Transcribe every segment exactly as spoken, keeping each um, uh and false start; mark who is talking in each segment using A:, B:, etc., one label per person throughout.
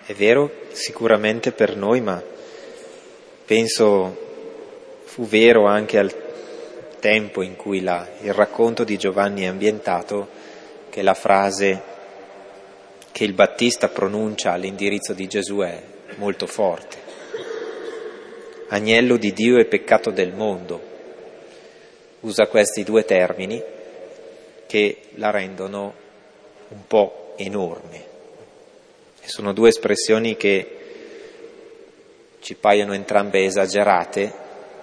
A: È vero sicuramente per noi, ma penso fu vero anche al tempo in cui la, il racconto di Giovanni è ambientato, che la frase che il Battista pronuncia all'indirizzo di Gesù è molto forte. Agnello di Dio e peccato del mondo. Usa questi due termini che la rendono un po' enorme. E sono due espressioni che ci paiono entrambe esagerate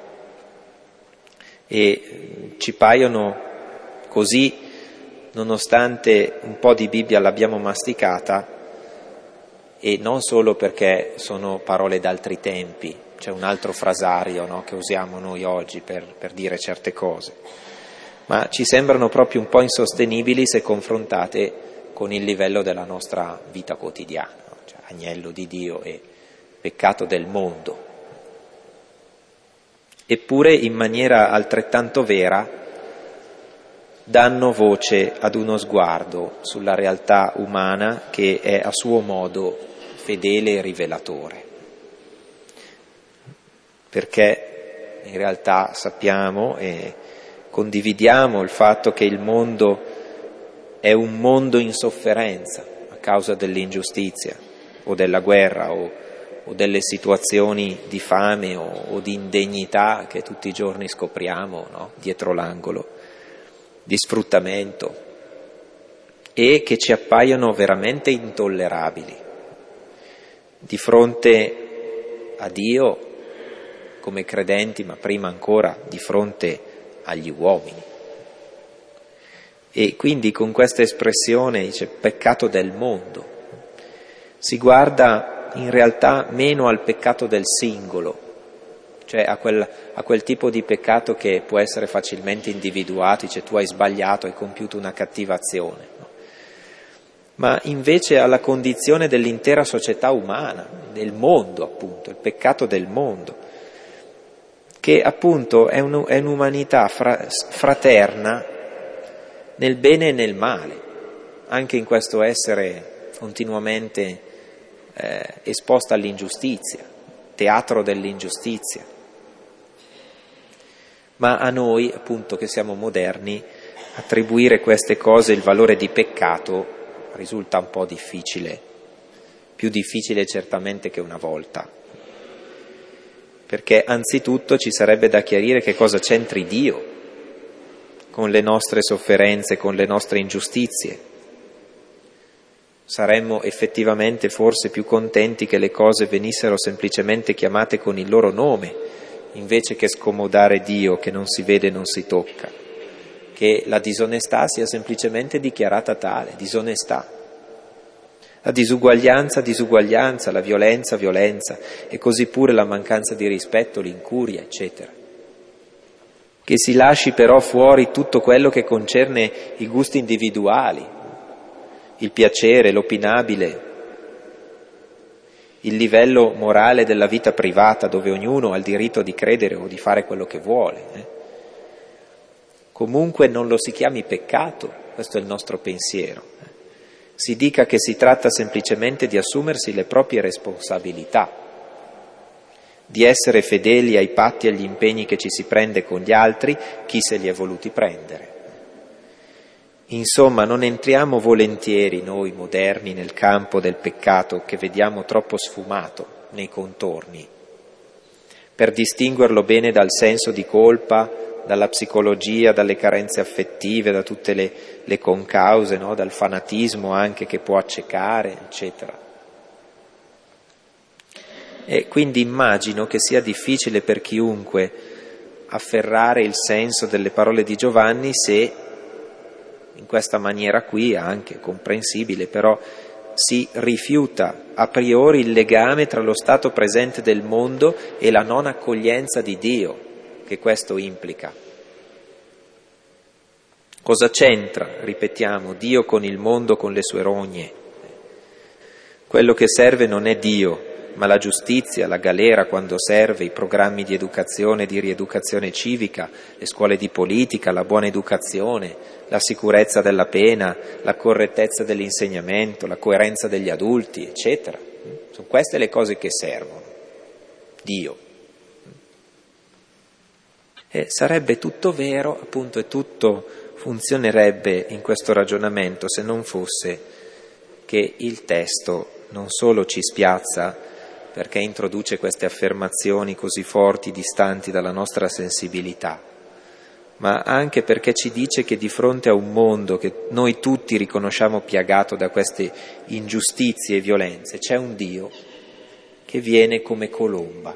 A: e ci paiono così, nonostante un po' di Bibbia l'abbiamo masticata, e non solo perché sono parole d'altri tempi, c'è un altro frasario, no, che usiamo noi oggi per, per dire certe cose, ma ci sembrano proprio un po' insostenibili se confrontate con il livello della nostra vita quotidiana, no? Cioè, agnello di Dio e peccato del mondo. Eppure in maniera altrettanto vera danno voce ad uno sguardo sulla realtà umana che è a suo modo fedele e rivelatore. Perché in realtà sappiamo e condividiamo il fatto che il mondo è un mondo in sofferenza a causa dell'ingiustizia o della guerra o, o delle situazioni di fame o, o di indegnità che tutti i giorni scopriamo, no? Dietro l'angolo, di sfruttamento, e che ci appaiono veramente intollerabili di fronte a Dio come credenti, ma prima ancora di fronte agli uomini. E quindi con questa espressione, dice peccato del mondo, si guarda in realtà meno al peccato del singolo, cioè a quel, a quel tipo di peccato che può essere facilmente individuato, dice tu hai sbagliato, hai compiuto una cattiva azione, no? Ma invece alla condizione dell'intera società umana, del mondo appunto, il peccato del mondo, che appunto è, un, è un'umanità fra, fraterna nel bene e nel male, anche in questo essere continuamente eh, esposta all'ingiustizia, teatro dell'ingiustizia. Ma a noi, appunto, che siamo moderni, attribuire queste cose il valore di peccato risulta un po' difficile, più difficile certamente che una volta. Perché anzitutto ci sarebbe da chiarire che cosa c'entri Dio con le nostre sofferenze, con le nostre ingiustizie. Saremmo effettivamente forse più contenti che le cose venissero semplicemente chiamate con il loro nome, invece che scomodare Dio che non si vede e non si tocca, che la disonestà sia semplicemente dichiarata tale, disonestà. La disuguaglianza, disuguaglianza, la violenza, violenza, e così pure la mancanza di rispetto, l'incuria, eccetera. Che si lasci però fuori tutto quello che concerne i gusti individuali, il piacere, l'opinabile, il livello morale della vita privata, dove ognuno ha il diritto di credere o di fare quello che vuole. Eh? Comunque non lo si chiami peccato, questo è il nostro pensiero. Si dica che si tratta semplicemente di assumersi le proprie responsabilità, di essere fedeli ai patti e agli impegni che ci si prende con gli altri, chi se li è voluti prendere. Insomma, non entriamo volentieri noi moderni nel campo del peccato che vediamo troppo sfumato nei contorni, per distinguerlo bene dal senso di colpa, dalla psicologia, dalle carenze affettive, da tutte le, le concause, no? Dal fanatismo anche che può accecare, eccetera. E quindi immagino che sia difficile per chiunque afferrare il senso delle parole di Giovanni se in questa maniera qui, anche comprensibile, però si rifiuta a priori il legame tra lo stato presente del mondo e la non accoglienza di Dio che questo implica. Cosa c'entra, ripetiamo, Dio con il mondo, con le sue rogne? Quello che serve non è Dio, ma la giustizia, la galera quando serve, i programmi di educazione e di rieducazione civica, le scuole di politica, la buona educazione, la sicurezza della pena, la correttezza dell'insegnamento, la coerenza degli adulti, eccetera. Sono queste le cose che servono. Dio. E sarebbe tutto vero, appunto, e tutto funzionerebbe in questo ragionamento se non fosse che il testo non solo ci spiazza perché introduce queste affermazioni così forti, distanti dalla nostra sensibilità, ma anche perché ci dice che di fronte a un mondo che noi tutti riconosciamo piagato da queste ingiustizie e violenze, c'è un Dio che viene come colomba.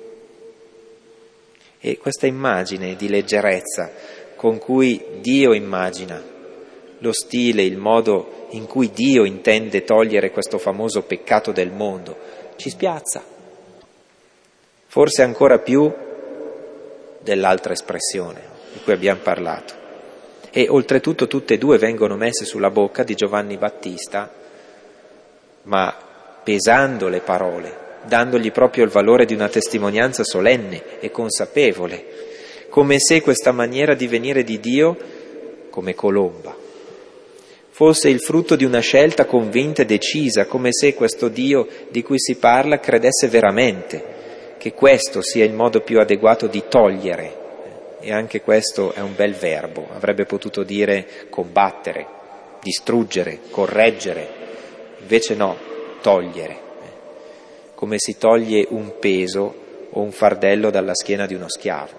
A: E questa immagine di leggerezza con cui Dio immagina lo stile, il modo in cui Dio intende togliere questo famoso peccato del mondo, ci spiazza. Forse ancora più dell'altra espressione di cui abbiamo parlato. E oltretutto tutte e due vengono messe sulla bocca di Giovanni Battista, ma pesando le parole, dandogli proprio il valore di una testimonianza solenne e consapevole, come se questa maniera di venire di Dio, come colomba, fosse il frutto di una scelta convinta e decisa, come se questo Dio di cui si parla credesse veramente che questo sia il modo più adeguato di togliere, e anche questo è un bel verbo, avrebbe potuto dire combattere, distruggere, correggere, invece no, togliere, come si toglie un peso o un fardello dalla schiena di uno schiavo.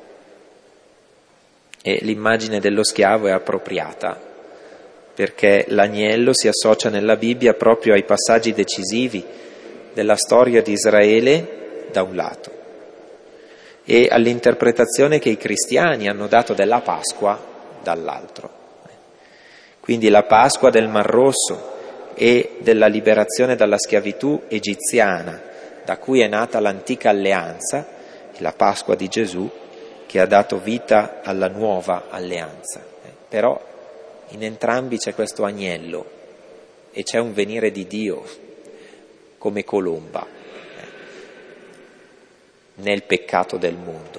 A: E l'immagine dello schiavo è appropriata, perché l'agnello si associa nella Bibbia proprio ai passaggi decisivi della storia di Israele da un lato e all'interpretazione che i cristiani hanno dato della Pasqua dall'altro. Quindi la Pasqua del Mar Rosso e della liberazione dalla schiavitù egiziana, da cui è nata l'antica alleanza, e la Pasqua di Gesù che ha dato vita alla nuova alleanza. Però in entrambi c'è questo agnello e c'è un venire di Dio come colomba nel peccato del mondo.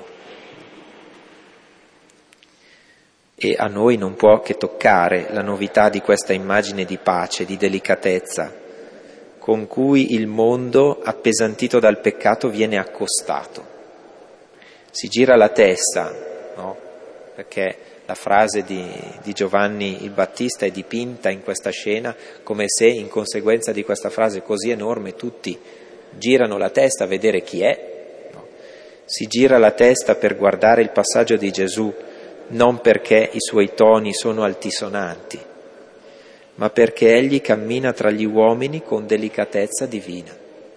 A: E a noi non può che toccare la novità di questa immagine di pace, di delicatezza, con cui il mondo, appesantito dal peccato, viene accostato. Si gira la testa, no? Perché la frase di, di Giovanni il Battista è dipinta in questa scena come se, in conseguenza di questa frase così enorme, tutti girano la testa a vedere chi è. No? Si gira la testa per guardare il passaggio di Gesù, non perché i suoi toni sono altisonanti, ma perché egli cammina tra gli uomini con delicatezza divina.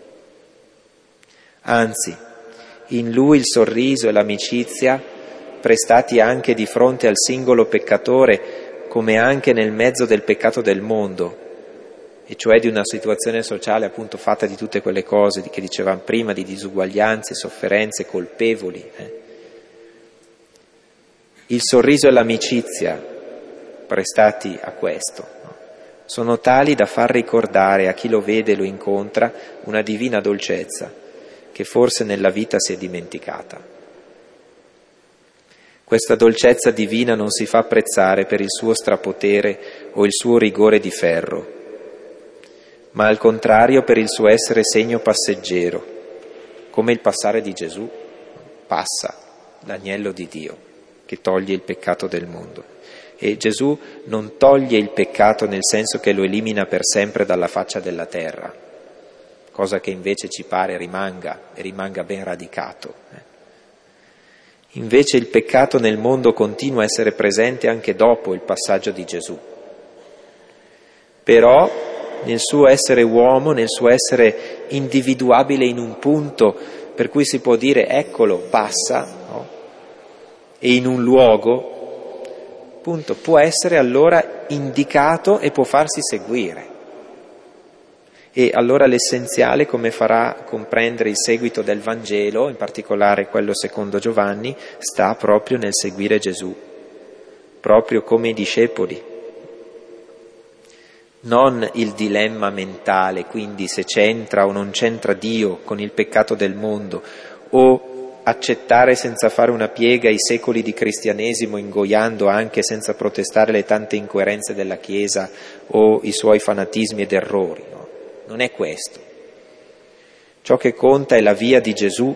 A: Anzi, in lui il sorriso e l'amicizia, prestati anche di fronte al singolo peccatore, come anche nel mezzo del peccato del mondo, e cioè di una situazione sociale appunto fatta di tutte quelle cose che dicevamo prima, di disuguaglianze, sofferenze, colpevoli, eh? Il sorriso e l'amicizia prestati a questo, no? Sono tali da far ricordare a chi lo vede e lo incontra una divina dolcezza che forse nella vita si è dimenticata. Questa dolcezza divina non si fa apprezzare per il suo strapotere o il suo rigore di ferro, ma al contrario per il suo essere segno passeggero, come il passare di Gesù. Passa l'agnello di Dio che toglie il peccato del mondo. E Gesù non toglie il peccato nel senso che lo elimina per sempre dalla faccia della terra, cosa che invece ci pare rimanga e rimanga ben radicato. Invece il peccato nel mondo continua a essere presente anche dopo il passaggio di Gesù. Però nel suo essere uomo, nel suo essere individuabile in un punto per cui si può dire eccolo, passa, no? E in un luogo, appunto, può essere allora indicato e può farsi seguire. E allora l'essenziale, come farà comprendere il seguito del Vangelo, in particolare quello secondo Giovanni, sta proprio nel seguire Gesù, proprio come i discepoli. Non il dilemma mentale, quindi se c'entra o non c'entra Dio con il peccato del mondo, o accettare senza fare una piega i secoli di cristianesimo, ingoiando anche senza protestare le tante incoerenze della Chiesa o i suoi fanatismi ed errori. No? Non è questo. Ciò che conta è la via di Gesù,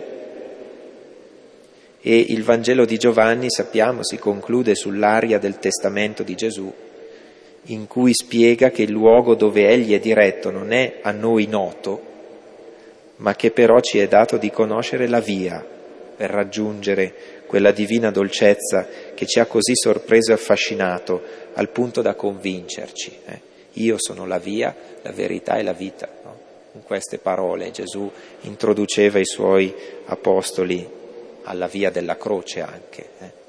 A: e il Vangelo di Giovanni, sappiamo, si conclude sull'aria del testamento di Gesù, in cui spiega che il luogo dove egli è diretto non è a noi noto, ma che però ci è dato di conoscere la via per raggiungere quella divina dolcezza che ci ha così sorpreso e affascinato al punto da convincerci. Eh? Io sono la via, la verità e la vita. No? Con queste parole Gesù introduceva i suoi apostoli alla via della croce anche. Eh?